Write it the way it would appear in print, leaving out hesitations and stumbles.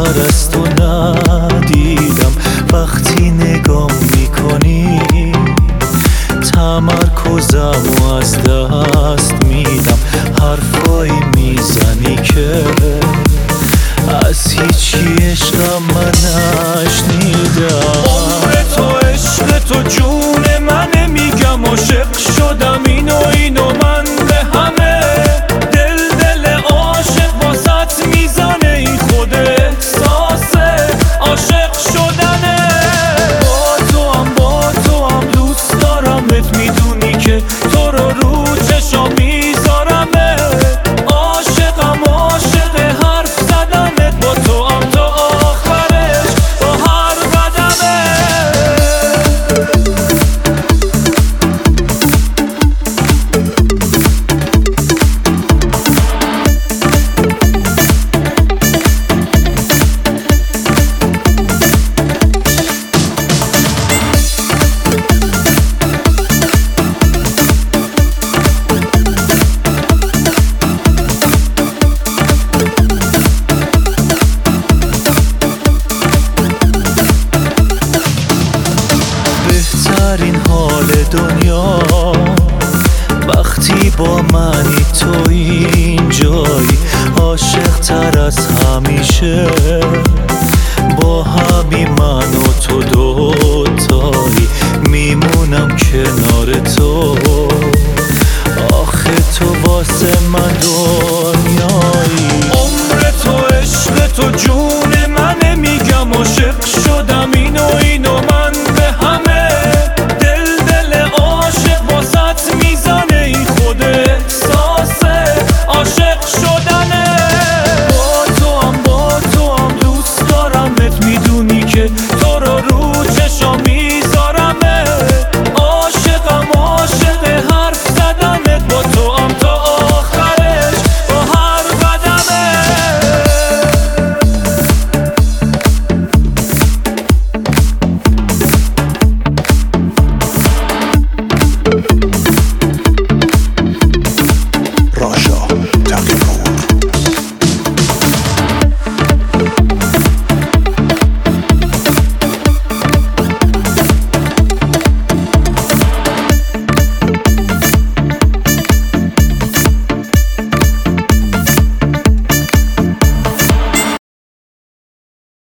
خبر از تو ندیدم. وقتی نگام میکنی تمرکزمو از دست میدم. حرفایی میزنی که از هیچی عشقم من نشنیدم. عمر تو عشق تو جون منه، میگم عاشق شدم اینو من به همه. دل عاشق واسط میزنه، این خود احساسه عاشق شدنه. با تو هم دوست دارمت، میدونی که تو رو چشام میذارمه. عاشقم عاشق حرف زدنت، با تو هم تا آخرش با هر قدمه. بهترین حال دنیا وقتی با منی، تو اینجایی. عاشق تر از همیشه با همین من و تو دوتایی. میمونم کنار تو، آخه تو واسه من دنیایی. عمر تو عشق تو جون منه، میگم عاشق شدم اینو